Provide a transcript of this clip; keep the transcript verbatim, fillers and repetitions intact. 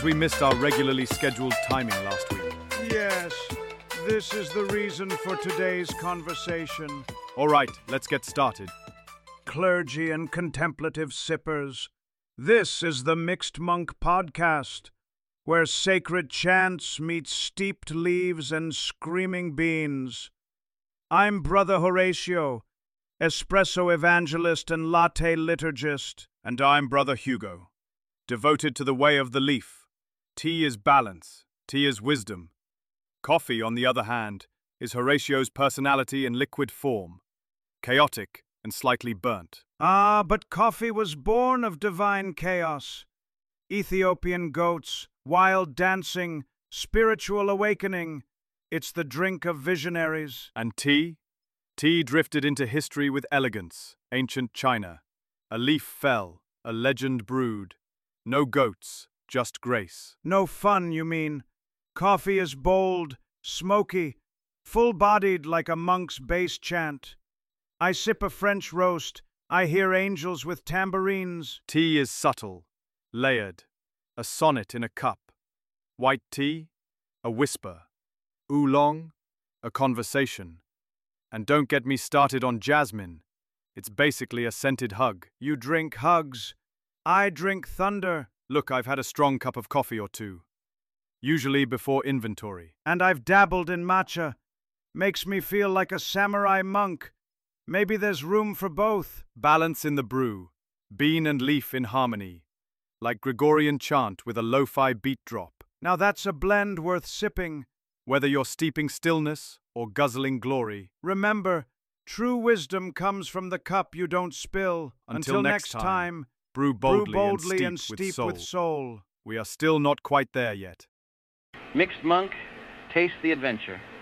Seems we missed our regularly scheduled timing last week. Yes, this is the reason for today's conversation. All right, let's get started. Clergy and contemplative sippers, this is the Mixed Monk Podcast, where sacred chants meet steeped leaves and screaming beans. I'm Brother Horatio, espresso evangelist and latte liturgist. And I'm Brother Hugo, devoted to the way of the leaf. Tea is balance, tea is wisdom. Coffee, on the other hand, is Horatio's personality in liquid form, chaotic and slightly burnt. Ah, but coffee was born of divine chaos. Ethiopian goats, wild dancing, spiritual awakening. It's the drink of visionaries. And tea? Tea drifted into history with elegance, ancient China. A leaf fell, a legend brewed. No goats, just grace. No fun, you mean? Coffee is bold, smoky, full-bodied like a monk's bass chant. I sip a French roast, I hear angels with tambourines. Tea is subtle, layered, a sonnet in a cup. White tea, a whisper. Oolong, a conversation. And don't get me started on jasmine. It's basically a scented hug. You drink hugs. I drink thunder. Look, I've had a strong cup of coffee or two. Usually before inventory. And I've dabbled in matcha. Makes me feel like a samurai monk. Maybe there's room for both. Balance in the brew. Bean and leaf in harmony. Like Gregorian chant with a lo-fi beat drop. Now that's a blend worth sipping. Whether you're steeping stillness or guzzling glory. Remember, true wisdom comes from the cup you don't spill. Until, Until next next time, time, brew boldly, brew boldly and steep, and steep with, with soul. soul. We are still not quite there yet. Mixed Monk, taste the adventure.